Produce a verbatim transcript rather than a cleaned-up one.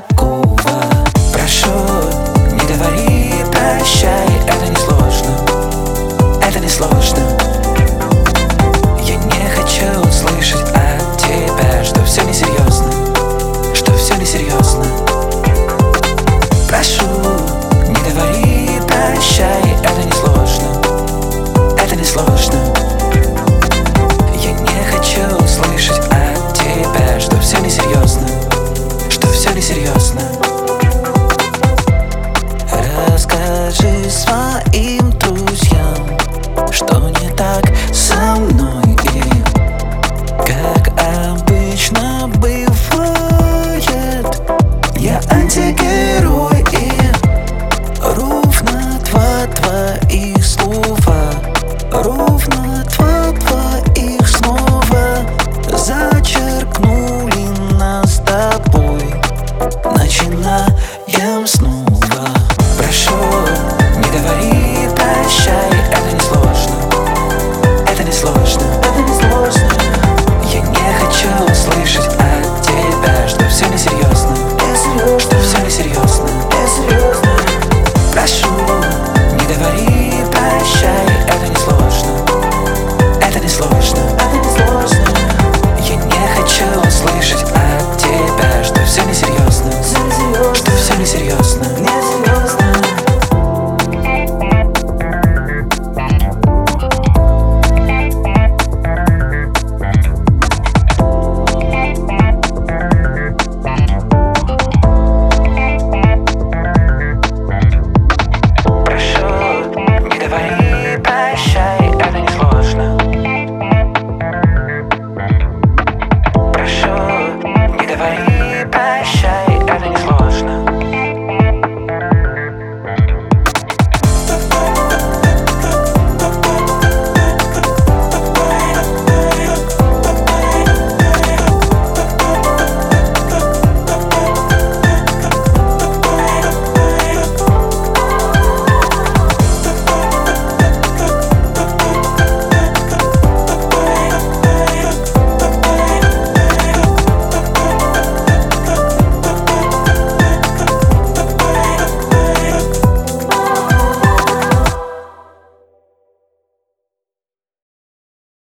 такого. Прошу, не говори прощай, это несложно, это несложно. Я не хочу слышать от тебя, что все несерьезно, что все несерьезно. Прошу, не говори прощай, это несложно, это несложно. Я не хочу слышать от тебя, что все несерьезно, что все несерьезно. Расскажи своим друзьям, что не так со мной и как обычно бывает. Я антигерой и ровно два твоих слова, ровно два твоих снова зачеркнули нас с тобой. Начинаем снова. Прошу, не говори прощай.